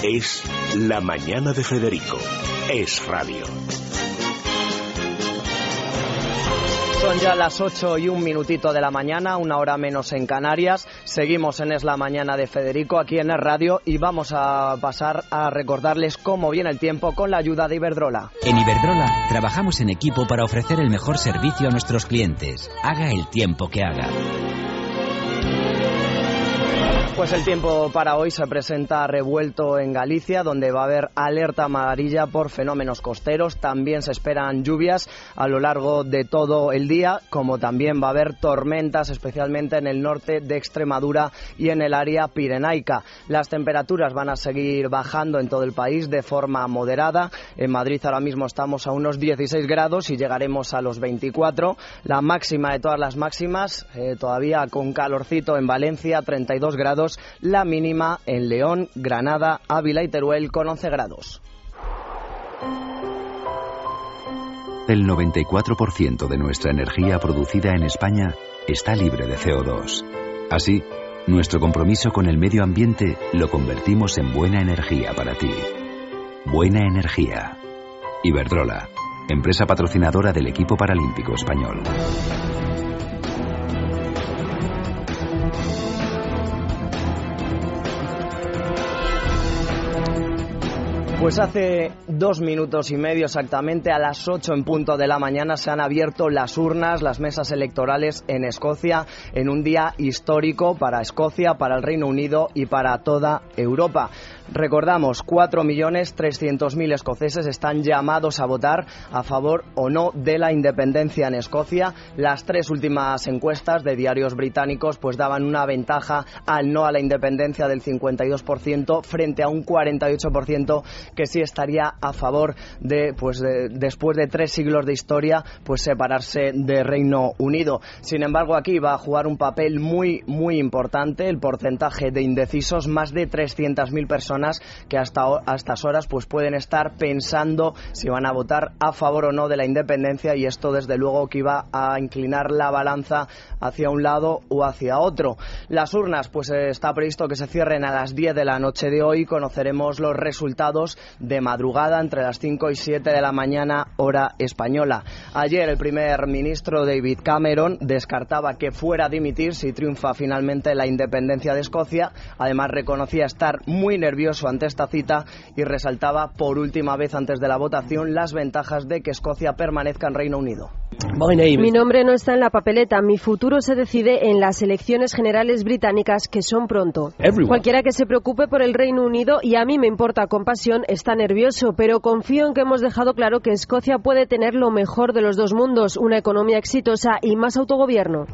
Es La Mañana de Federico. Es radio. Son ya las 8:01 de la mañana, una hora menos en Canarias. Seguimos en Es la Mañana de Federico, aquí en Es Radio, y vamos a pasar a recordarles cómo viene el tiempo con la ayuda de Iberdrola. En Iberdrola trabajamos en equipo para ofrecer el mejor servicio a nuestros clientes, haga el tiempo que haga. Pues el tiempo para hoy se presenta revuelto en Galicia, donde va a haber alerta amarilla por fenómenos costeros. También se esperan lluvias a lo largo de todo el día, como también va a haber tormentas, especialmente en el norte de Extremadura y en el área pirenaica. Las temperaturas van a seguir bajando en todo el país de forma moderada. En Madrid ahora mismo estamos a unos 16 grados y llegaremos a los 24. La máxima de todas las máximas, todavía con calorcito en Valencia, 32 grados. La mínima en León, Granada, Ávila y Teruel con 11 grados. El 94% de nuestra energía producida en España está libre de CO2. Así, nuestro compromiso con el medio ambiente lo convertimos en buena energía para ti. Buena energía. Iberdrola, empresa patrocinadora del equipo paralímpico español. Pues hace 2 minutos y medio exactamente, a las 8 en punto de la mañana, se han abierto las urnas, las mesas electorales en Escocia, en un día histórico para Escocia, para el Reino Unido y para toda Europa. Recordamos, 4.300.000 escoceses están llamados a votar a favor o no de la independencia en Escocia. Las 3 últimas encuestas de diarios británicos pues daban una ventaja al no a la independencia del 52% frente a un 48% que sí estaría a favor de, después de 3 siglos de historia, pues separarse de Reino Unido. Sin embargo, aquí va a jugar un papel muy importante el porcentaje de indecisos, más de 300.000 personas que hasta estas horas pues pueden estar pensando si van a votar a favor o no de la independencia, y esto desde luego que iba a inclinar la balanza hacia un lado o hacia otro. Las urnas pues está previsto que se cierren a las 10 de la noche de hoy. Conoceremos los resultados de madrugada entre las 5 y 7 de la mañana hora española. Ayer el primer ministro David Cameron descartaba que fuera a dimitir si triunfa finalmente la independencia de Escocia. Además reconocía estar muy nervioso ante esta cita y resaltaba por última vez antes de la votación las ventajas de que Escocia permanezca en Reino Unido. Mi nombre no está en la papeleta, mi futuro se decide en las elecciones generales británicas que son pronto. Cualquiera que se preocupe por el Reino Unido, y a mí me importa con pasión, está nervioso, pero confío en que hemos dejado claro que Escocia puede tener lo mejor de los dos mundos, una economía exitosa y más autogobierno.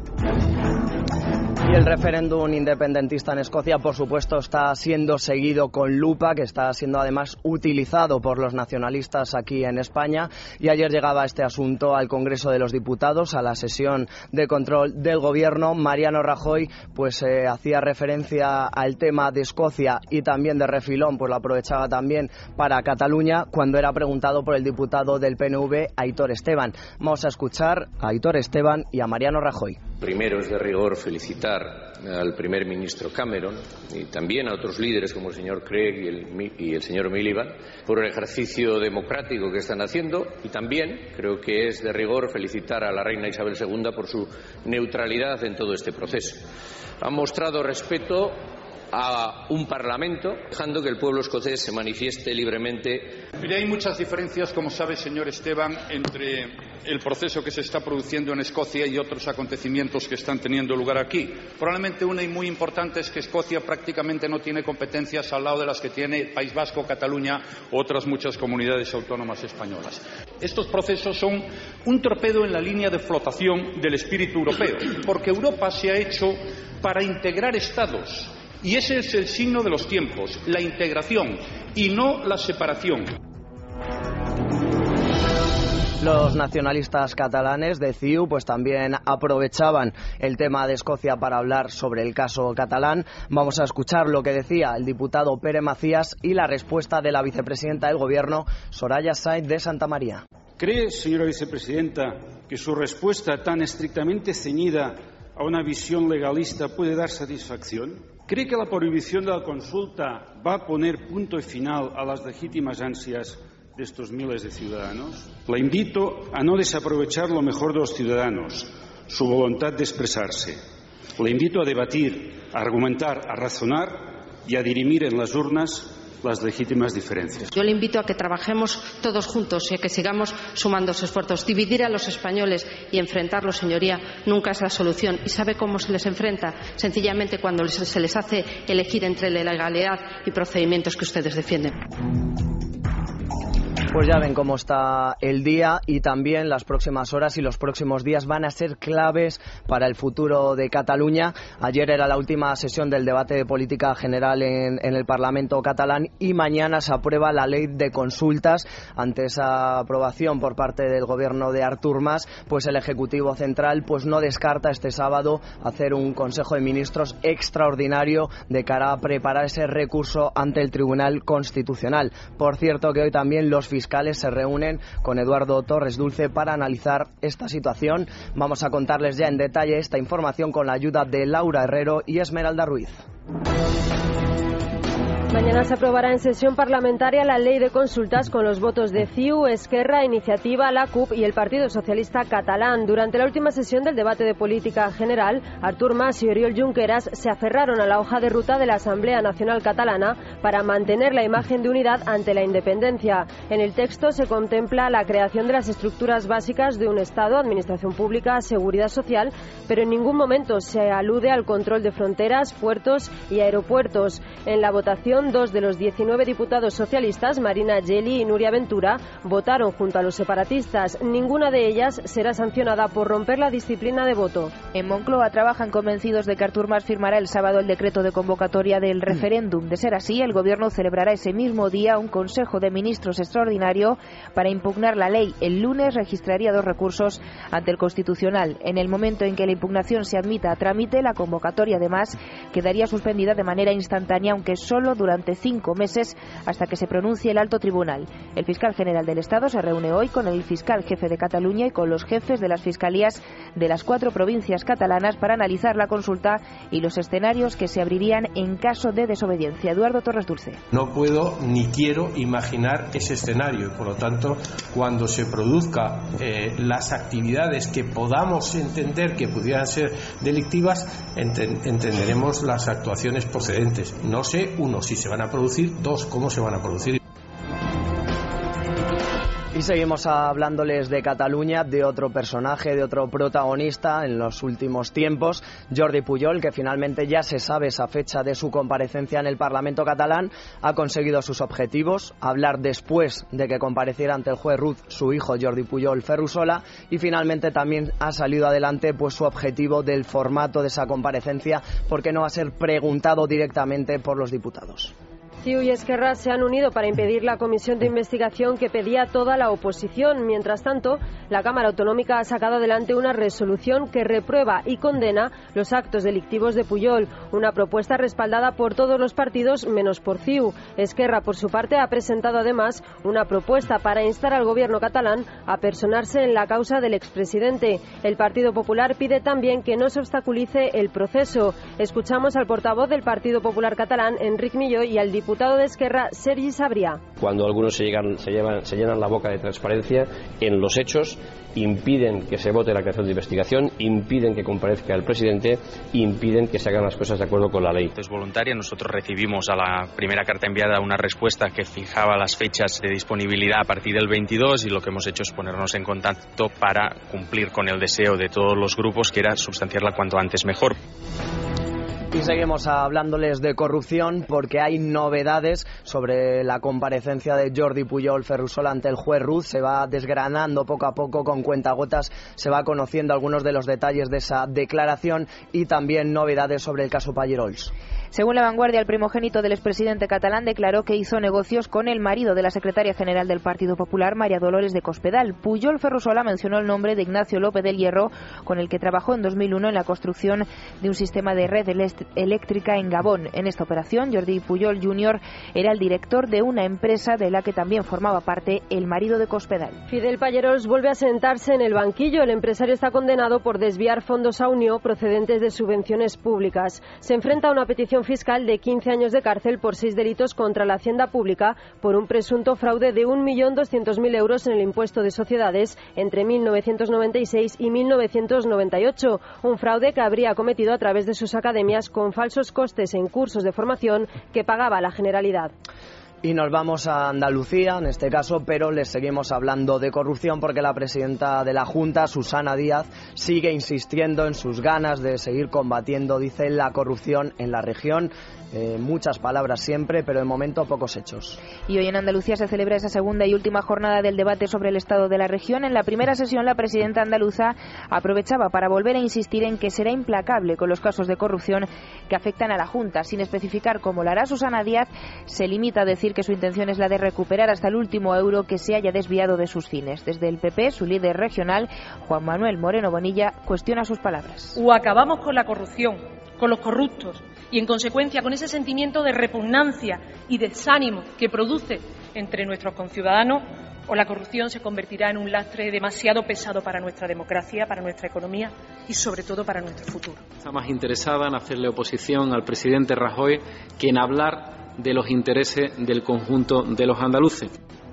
Y el referéndum independentista en Escocia, por supuesto, está siendo seguido con lupa, que está siendo además utilizado por los nacionalistas aquí en España. Y ayer llegaba este asunto al Congreso de los Diputados, a la sesión de control del Gobierno. Mariano Rajoy pues hacía referencia al tema de Escocia y también de refilón, pues lo aprovechaba también para Cataluña, cuando era preguntado por el diputado del PNV, Aitor Esteban. Vamos a escuchar a Aitor Esteban y a Mariano Rajoy. Primero es de rigor felicitar al primer ministro Cameron y también a otros líderes como el señor Craig y el señor Miliband por el ejercicio democrático que están haciendo, y también creo que es de rigor felicitar a la reina Isabel II por su neutralidad en todo este proceso. Han mostrado respeto a un Parlamento, dejando que el pueblo escocés se manifieste libremente. Mire, hay muchas diferencias, como sabe, señor Esteban, entre el proceso que se está produciendo en Escocia y otros acontecimientos que están teniendo lugar aquí. Probablemente una y muy importante es que Escocia prácticamente no tiene competencias al lado de las que tiene País Vasco, Cataluña u otras muchas comunidades autónomas españolas. Estos procesos son un torpedo en la línea de flotación del espíritu europeo, porque Europa se ha hecho para integrar Estados. Y ese es el signo de los tiempos, la integración y no la separación. Los nacionalistas catalanes de CiU pues también aprovechaban el tema de Escocia para hablar sobre el caso catalán. Vamos a escuchar lo que decía el diputado Pere Macías y la respuesta de la vicepresidenta del Gobierno, Soraya Sáenz de Santamaría. ¿Cree, señora vicepresidenta, que su respuesta tan estrictamente ceñida a una visión legalista puede dar satisfacción? ¿Cree que la prohibición de la consulta va a poner punto y final a las legítimas ansias de estos miles de ciudadanos? La invito a no desaprovechar lo mejor de los ciudadanos, su voluntad de expresarse. Le invito a debatir, a argumentar, a razonar y a dirimir en las urnas las legítimas diferencias. Yo le invito a que trabajemos todos juntos y a que sigamos sumando esfuerzos. Dividir a los españoles y enfrentarlos, señoría, nunca es la solución. ¿Y sabe cómo se les enfrenta? Sencillamente cuando se les hace elegir entre la legalidad y procedimientos que ustedes defienden. Pues ya ven cómo está el día y también las próximas horas y los próximos días van a ser claves para el futuro de Cataluña. Ayer era la última sesión del debate de política general en el Parlamento catalán y mañana se aprueba la ley de consultas. Ante esa aprobación por parte del gobierno de Artur Mas, pues el Ejecutivo Central pues no descarta este sábado hacer un Consejo de Ministros extraordinario de cara a preparar ese recurso ante el Tribunal Constitucional. Por cierto que hoy también los fiscales se reúnen con Eduardo Torres Dulce para analizar esta situación. Vamos a contarles ya en detalle esta información con la ayuda de Laura Herrero y Esmeralda Ruiz. Mañana se aprobará en sesión parlamentaria la ley de consultas con los votos de CiU, Esquerra, Iniciativa, la CUP y el Partido Socialista Catalán. Durante la última sesión del debate de política general, Artur Mas y Oriol Junqueras se aferraron a la hoja de ruta de la Asamblea Nacional Catalana para mantener la imagen de unidad ante la independencia. En el texto se contempla la creación de las estructuras básicas de un Estado, administración pública, seguridad social, pero en ningún momento se alude al control de fronteras, puertos y aeropuertos. En la votación, 2 de los 19 diputados socialistas, Marina Geli y Nuria Ventura, votaron junto a los separatistas. Ninguna de ellas será sancionada por romper la disciplina de voto. En Moncloa trabajan convencidos de que Artur Mas firmará el sábado el decreto de convocatoria del referéndum. De ser así, el Gobierno celebrará ese mismo día un Consejo de Ministros extraordinario para impugnar la ley. El lunes registraría 2 recursos ante el Constitucional. En el momento en que la impugnación se admita a trámite, la convocatoria además quedaría suspendida de manera instantánea, aunque solo durante 5 meses hasta que se pronuncie el alto tribunal. El fiscal general del Estado se reúne hoy con el fiscal jefe de Cataluña y con los jefes de las fiscalías de las 4 provincias catalanas para analizar la consulta y los escenarios que se abrirían en caso de desobediencia. Eduardo Torres Dulce. No puedo ni quiero imaginar ese escenario y por lo tanto cuando se produzca las actividades que podamos entender que pudieran ser delictivas, entenderemos las actuaciones procedentes. No sé, 1, si se van a producir, 2, cómo se van a producir. Y seguimos hablándoles de Cataluña, de otro personaje, de otro protagonista en los últimos tiempos, Jordi Pujol, que finalmente ya se sabe esa fecha de su comparecencia en el Parlamento catalán. Ha conseguido sus objetivos, hablar después de que compareciera ante el juez Ruz su hijo Jordi Pujol Ferrusola, y finalmente también ha salido adelante pues su objetivo del formato de esa comparecencia, porque no va a ser preguntado directamente por los diputados. CiU y Esquerra se han unido para impedir la comisión de investigación que pedía toda la oposición. Mientras tanto, la Cámara Autonómica ha sacado adelante una resolución que reprueba y condena los actos delictivos de Pujol, una propuesta respaldada por todos los partidos menos por CiU. Esquerra, por su parte, ha presentado además una propuesta para instar al gobierno catalán a personarse en la causa del expresidente. El Partido Popular pide también que no se obstaculice el proceso. Escuchamos al portavoz del Partido Popular catalán, Enric Millo, y al diputado de Esquerra, Sergi Sabrià. Cuando algunos se llenan la boca de transparencia, en los hechos impiden que se vote la creación de investigación, impiden que comparezca el presidente, impiden que se hagan las cosas de acuerdo con la ley. Es voluntaria. Nosotros recibimos a la primera carta enviada una respuesta que fijaba las fechas de disponibilidad a partir del 22 y lo que hemos hecho es ponernos en contacto para cumplir con el deseo de todos los grupos, que era sustanciarla cuanto antes mejor. Y seguimos hablándoles de corrupción porque hay novedades sobre la comparecencia de Jordi Pujol Ferrusola ante el juez Ruz. Se va desgranando poco a poco, con cuentagotas, se va conociendo algunos de los detalles de esa declaración y también novedades sobre el caso Pallerols. Según La Vanguardia, el primogénito del expresidente catalán declaró que hizo negocios con el marido de la secretaria general del Partido Popular, María Dolores de Cospedal. Pujol Ferrusola mencionó el nombre de Ignacio López del Hierro, con el que trabajó en 2001 en la construcción de un sistema de red eléctrica en Gabón. En esta operación, Jordi Pujol Jr. era el director de una empresa de la que también formaba parte el marido de Cospedal. Fidel Pallerols vuelve a sentarse en el banquillo. El empresario está condenado por desviar fondos a Unió procedentes de subvenciones públicas. Se enfrenta a una petición sanción fiscal de 15 años de cárcel por 6 delitos contra la hacienda pública por un presunto fraude de 1.200.000 euros en el impuesto de sociedades entre 1996 y 1998. Un fraude que habría cometido a través de sus academias con falsos costes en cursos de formación que pagaba la Generalidad. Y nos vamos a Andalucía, en este caso, pero les seguimos hablando de corrupción porque la presidenta de la Junta, Susana Díaz, sigue insistiendo en sus ganas de seguir combatiendo, dice, la corrupción en la región. Muchas palabras siempre, pero de momento pocos hechos. Y hoy en Andalucía se celebra esa segunda y última jornada del debate sobre el estado de la región. En la primera sesión, la presidenta andaluza aprovechaba para volver a insistir en que será implacable con los casos de corrupción que afectan a la Junta. Sin especificar cómo lo hará, Susana Díaz se limita a decir que su intención es la de recuperar hasta el último euro que se haya desviado de sus fines. Desde el PP, su líder regional, Juan Manuel Moreno Bonilla, cuestiona sus palabras. O acabamos con la corrupción, con los corruptos, y en consecuencia con ese sentimiento de repugnancia y desánimo que produce entre nuestros conciudadanos, o la corrupción se convertirá en un lastre demasiado pesado para nuestra democracia, para nuestra economía y sobre todo para nuestro futuro. Está más interesada en hacerle oposición al presidente Rajoy que en hablar de los intereses del conjunto de los andaluces.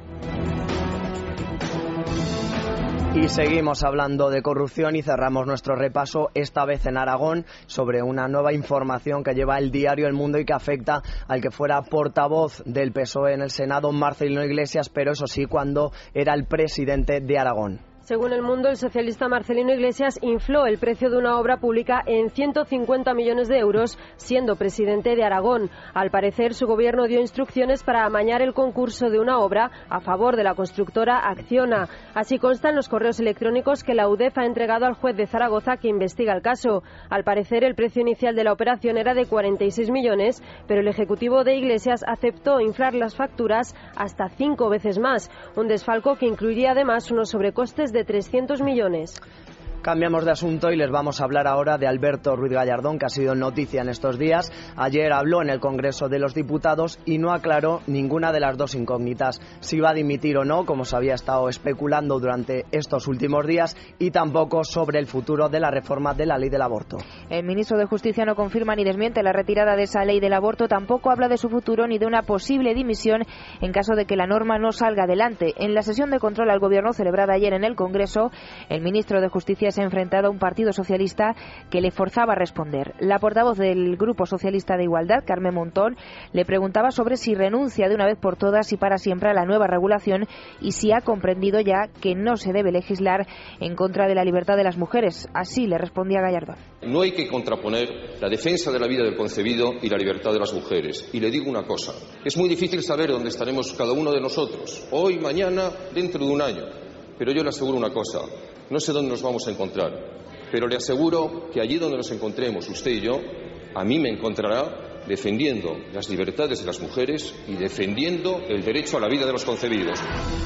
Y seguimos hablando de corrupción y cerramos nuestro repaso, esta vez en Aragón, sobre una nueva información que lleva el diario El Mundo y que afecta al que fuera portavoz del PSOE en el Senado, Marcelino Iglesias, pero eso sí, cuando era el presidente de Aragón. Según El Mundo, el socialista Marcelino Iglesias infló el precio de una obra pública en 150 millones de euros, siendo presidente de Aragón. Al parecer, su gobierno dio instrucciones para amañar el concurso de una obra a favor de la constructora Acciona. Así consta en los correos electrónicos que la UDEF ha entregado al juez de Zaragoza que investiga el caso. Al parecer, el precio inicial de la operación era de 46 millones, pero el ejecutivo de Iglesias aceptó inflar las facturas hasta 5 veces más, un desfalco que incluiría además unos sobrecostes de 300 millones. Cambiamos de asunto y les vamos a hablar ahora de Alberto Ruiz Gallardón, que ha sido noticia en estos días. Ayer habló en el Congreso de los Diputados y no aclaró ninguna de las dos incógnitas, si va a dimitir o no, como se había estado especulando durante estos últimos días, y tampoco sobre el futuro de la reforma de la ley del aborto. El ministro de Justicia no confirma ni desmiente la retirada de esa ley del aborto, tampoco habla de su futuro ni de una posible dimisión en caso de que la norma no salga adelante. En la sesión de control al Gobierno celebrada ayer en el Congreso, el ministro de Justicia se ha enfrentado a un partido socialista que le forzaba a responder. La portavoz del Grupo Socialista de Igualdad, Carmen Montón, le preguntaba sobre si renuncia de una vez por todas y para siempre a la nueva regulación y si ha comprendido ya que no se debe legislar en contra de la libertad de las mujeres. Así le respondía Gallardón. No hay que contraponer la defensa de la vida del concebido y la libertad de las mujeres. Y le digo una cosa, es muy difícil saber dónde estaremos cada uno de nosotros, hoy, mañana, dentro de un año. Pero yo le aseguro una cosa, no sé dónde nos vamos a encontrar, pero le aseguro que allí donde nos encontremos, usted y yo, a mí me encontrará defendiendo las libertades de las mujeres y defendiendo el derecho a la vida de los concebidos.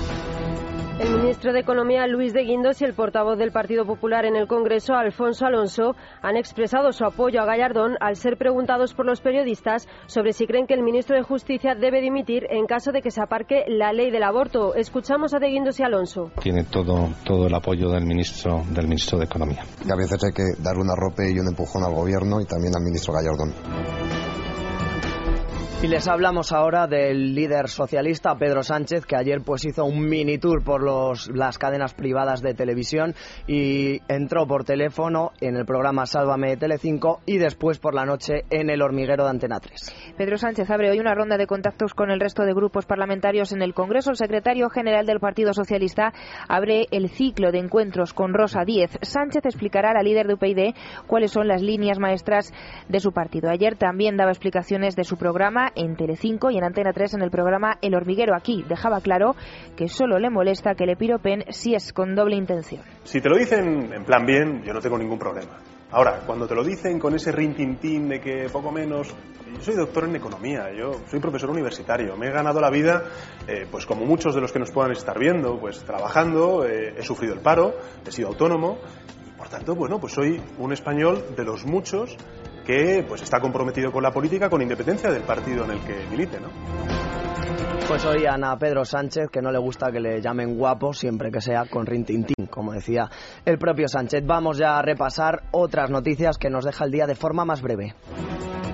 El ministro de Economía, Luis de Guindos, y el portavoz del Partido Popular en el Congreso, Alfonso Alonso, han expresado su apoyo a Gallardón al ser preguntados por los periodistas sobre si creen que el ministro de Justicia debe dimitir en caso de que se aparque la ley del aborto. Escuchamos a de Guindos y Alonso. Tiene todo el apoyo del ministro de Economía. Y a veces hay que dar un arrope y un empujón al Gobierno y también al ministro Gallardón. Y les hablamos ahora del líder socialista Pedro Sánchez, que ayer pues hizo un mini tour por las cadenas privadas de televisión y entró por teléfono en el programa Sálvame de Telecinco y después por la noche en El Hormiguero de Antena 3. Pedro Sánchez abre hoy una ronda de contactos con el resto de grupos parlamentarios en el Congreso. El secretario general del Partido Socialista abre el ciclo de encuentros con Rosa Díez. Sánchez explicará a la líder de UPyD cuáles son las líneas maestras de su partido. Ayer también daba explicaciones de su programa en Telecinco y en Antena 3 en el programa El Hormiguero. Aquí dejaba claro que solo le molesta que le piropen si es con doble intención. Si te lo dicen en plan bien, yo no tengo ningún problema. Ahora, cuando te lo dicen con ese rintintín de que poco menos... Yo soy doctor en economía, yo soy profesor universitario, me he ganado la vida, pues como muchos de los que nos puedan estar viendo, pues trabajando, he sufrido el paro, he sido autónomo y por tanto, bueno, pues soy un español de los muchos que pues está comprometido con la política con independencia del partido en el que milite, ¿no? Pues oían a Pedro Sánchez que no le gusta que le llamen guapo siempre que sea con rintintín, como decía el propio Sánchez. Vamos ya a repasar otras noticias que nos deja el día de forma más breve.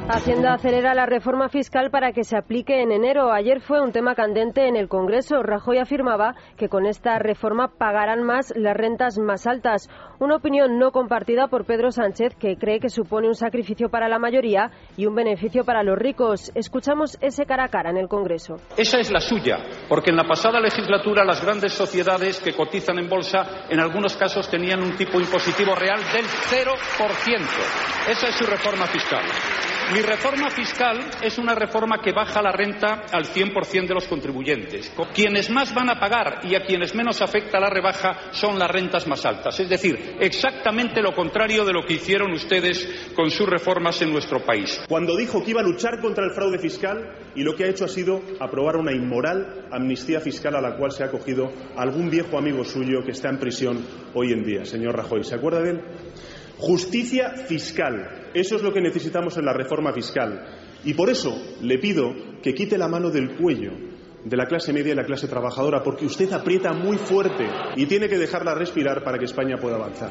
Hacienda acelera la reforma fiscal para que se aplique en enero. Ayer fue un tema candente en el Congreso. Rajoy afirmaba que con esta reforma pagarán más las rentas más altas. Una opinión no compartida por Pedro Sánchez, que cree que supone un sacrificio para la mayoría y un beneficio para los ricos. Escuchamos ese cara a cara en el Congreso. Esa es la suya, porque en la pasada legislatura las grandes sociedades que cotizan en bolsa en algunos casos tenían un tipo impositivo real del 0%. Esa es su reforma fiscal. Mi reforma fiscal es una reforma que baja la renta al 100% de los contribuyentes. Quienes más van a pagar y a quienes menos afecta la rebaja son las rentas más altas. Es decir, exactamente lo contrario de lo que hicieron ustedes con sus reformas en nuestro país. Cuando dijo que iba a luchar contra el fraude fiscal y lo que ha hecho ha sido aprobar una inmoral amnistía fiscal a la cual se ha acogido algún viejo amigo suyo que está en prisión hoy en día, señor Rajoy. ¿Se acuerda de él? Justicia fiscal. Eso es lo que necesitamos en la reforma fiscal. Y por eso le pido que quite la mano del cuello de la clase media y la clase trabajadora, porque usted aprieta muy fuerte y tiene que dejarla respirar para que España pueda avanzar.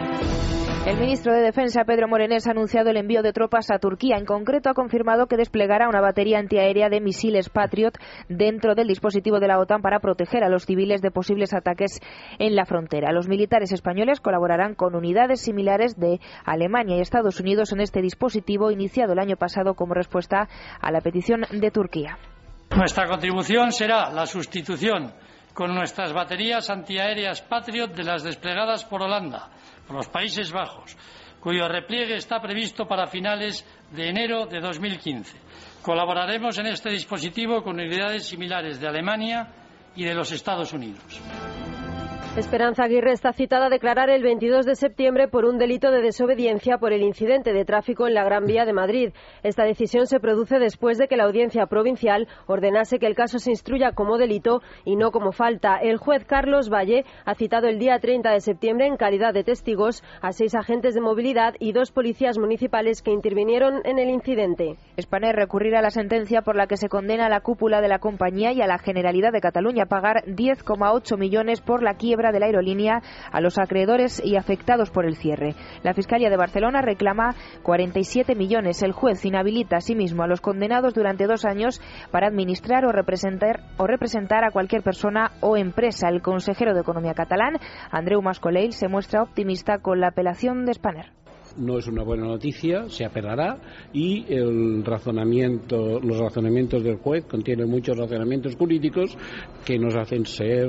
El ministro de Defensa, Pedro Morenés, ha anunciado el envío de tropas a Turquía. En concreto, ha confirmado que desplegará una batería antiaérea de misiles Patriot dentro del dispositivo de la OTAN para proteger a los civiles de posibles ataques en la frontera. Los militares españoles colaborarán con unidades similares de Alemania y Estados Unidos en este dispositivo, iniciado el año pasado como respuesta a la petición de Turquía. Nuestra contribución será la sustitución con nuestras baterías antiaéreas Patriot de las desplegadas por Holanda, por los Países Bajos, cuyo repliegue está previsto para finales de enero de 2015. Colaboraremos en este dispositivo con unidades similares de Alemania y de los Estados Unidos. Esperanza Aguirre está citada a declarar el 22 de septiembre por un delito de desobediencia por el incidente de tráfico en la Gran Vía de Madrid. Esta decisión se produce después de que la Audiencia Provincial ordenase que el caso se instruya como delito y no como falta. El juez Carlos Valle ha citado el día 30 de septiembre en calidad de testigos a 6 agentes de movilidad y 2 policías municipales que intervinieron en el incidente. Spanair recurrirá a la sentencia por la que se condena a la cúpula de la compañía y a la Generalidad de Cataluña a pagar 10,8 millones por la quiebra de la aerolínea a los acreedores y afectados por el cierre. La Fiscalía de Barcelona reclama 47 millones. El juez inhabilita asimismo a los condenados durante 2 años para administrar o representar a cualquier persona o empresa. El consejero de Economía catalán, Andreu Mas-Colell, se muestra optimista con la apelación de Spanair. No es una buena noticia, se apelará y los razonamientos del juez contienen muchos razonamientos jurídicos que nos hacen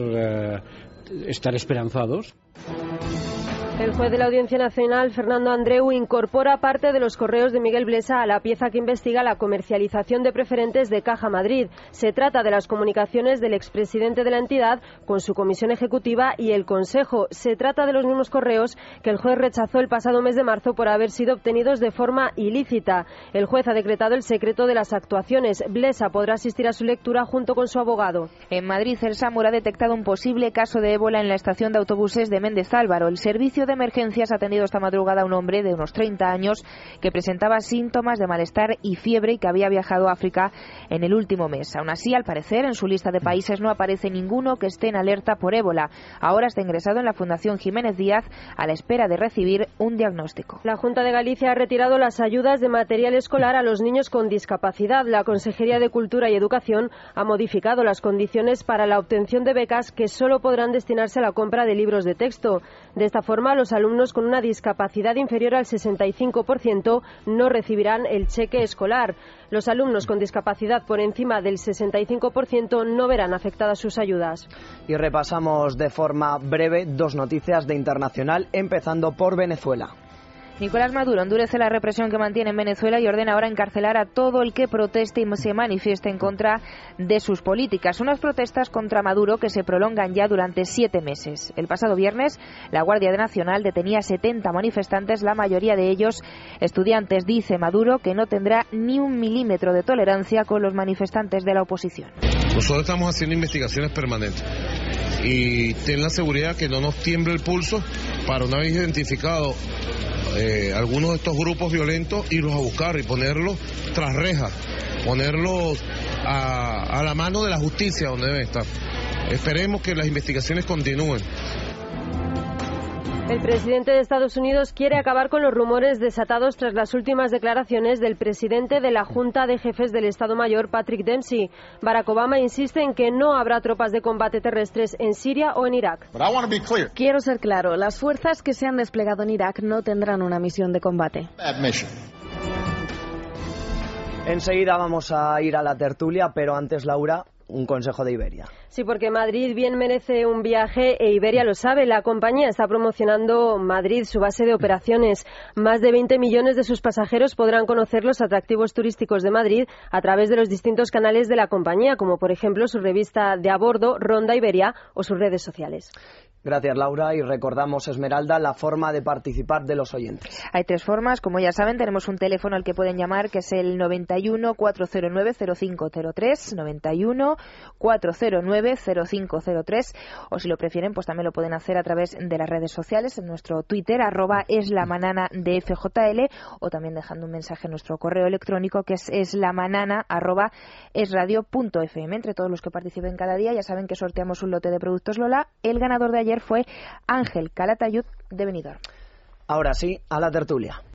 estar esperanzados. El juez de la Audiencia Nacional, Fernando Andreu, incorpora parte de los correos de Miguel Blesa a la pieza que investiga la comercialización de preferentes de Caja Madrid. Se trata de las comunicaciones del expresidente de la entidad con su comisión ejecutiva y el Consejo. Se trata de los mismos correos que el juez rechazó el pasado mes de marzo por haber sido obtenidos de forma ilícita. El juez ha decretado el secreto de las actuaciones. Blesa podrá asistir a su lectura junto con su abogado. En Madrid, el SAMUR ha detectado un posible caso de ébola en la estación de autobuses de Méndez Álvaro. El servicio de emergencias ha atendido esta madrugada a un hombre de unos 30 años que presentaba síntomas de malestar y fiebre y que había viajado a África en el último mes. Aún así, al parecer, en su lista de países no aparece ninguno que esté en alerta por ébola. Ahora está ingresado en la Fundación Jiménez Díaz a la espera de recibir un diagnóstico. La Junta de Galicia ha retirado las ayudas de material escolar a los niños con discapacidad. La Consejería de Cultura y Educación ha modificado las condiciones para la obtención de becas que solo podrán destinarse a la compra de libros de texto. De esta forma, los alumnos con una discapacidad inferior al 65% no recibirán el cheque escolar. Los alumnos con discapacidad por encima del 65% no verán afectadas sus ayudas. Y repasamos de forma breve 2 noticias de internacional, empezando por Venezuela. Nicolás Maduro endurece la represión que mantiene en Venezuela y ordena ahora encarcelar a todo el que proteste y se manifieste en contra de sus políticas. Unas protestas contra Maduro que se prolongan ya durante 7 meses. El pasado viernes, la Guardia Nacional detenía a 70 manifestantes, la mayoría de ellos estudiantes. Dice Maduro que no tendrá ni 1 milímetro de tolerancia con los manifestantes de la oposición. Nosotros estamos haciendo investigaciones permanentes y ten la seguridad que no nos tiemble el pulso para, una vez identificado algunos de estos grupos violentos, irlos a buscar y ponerlos tras rejas, ponerlos a la mano de la justicia donde deben estar. Esperemos que las investigaciones continúen. El presidente de Estados Unidos quiere acabar con los rumores desatados tras las últimas declaraciones del presidente de la Junta de Jefes del Estado Mayor, Patrick Dempsey. Barack Obama insiste en que no habrá tropas de combate terrestres en Siria o en Irak. Quiero ser claro, las fuerzas que se han desplegado en Irak no tendrán una misión de combate. Enseguida vamos a ir a la tertulia, pero antes, Laura, un consejo de Iberia. Sí, porque Madrid bien merece un viaje e Iberia lo sabe. La compañía está promocionando Madrid, su base de operaciones. Más de 20 millones de sus pasajeros podrán conocer los atractivos turísticos de Madrid a través de los distintos canales de la compañía, como por ejemplo su revista de a bordo, Ronda Iberia, o sus redes sociales. Gracias, Laura, y recordamos, Esmeralda, la forma de participar de los oyentes. Hay 3 formas, como ya saben, tenemos un teléfono al que pueden llamar, que es el 91 409 0503, 91 409 0503, o si lo prefieren, pues también lo pueden hacer a través de las redes sociales, en nuestro Twitter, @eslamanana_de_fjl, o también dejando un mensaje en nuestro correo electrónico, que es eslamanana@esradio.fm. Entre todos los que participen cada día, ya saben que sorteamos un lote de productos Lola. El ganador de ayer fue Ángel Calatayud, de Benidorm. Ahora sí, a la tertulia.